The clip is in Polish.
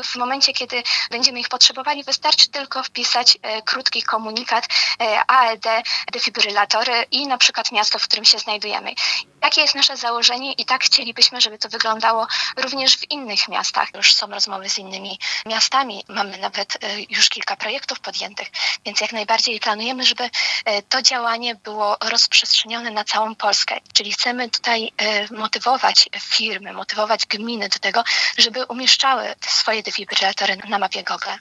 w momencie, kiedy będziemy ich potrzebowali, wystarczy tylko wpisać krótki komunikat AED, defibrylatory i na przykład miasto, w którym się znajdujemy. Takie jest nasze założenie i tak chcielibyśmy, żeby to wyglądało również w innych miastach. Już są rozmowy z innymi miastami, mamy nawet już kilka projektów podjętych, więc jak najbardziej planujemy, żeby to działanie było rozprzestrzenione na całą Polskę. Czyli chcemy tutaj motywować firmy, motywować gminy do tego, żeby umieszczały swoje defibrylatory na mapie Google.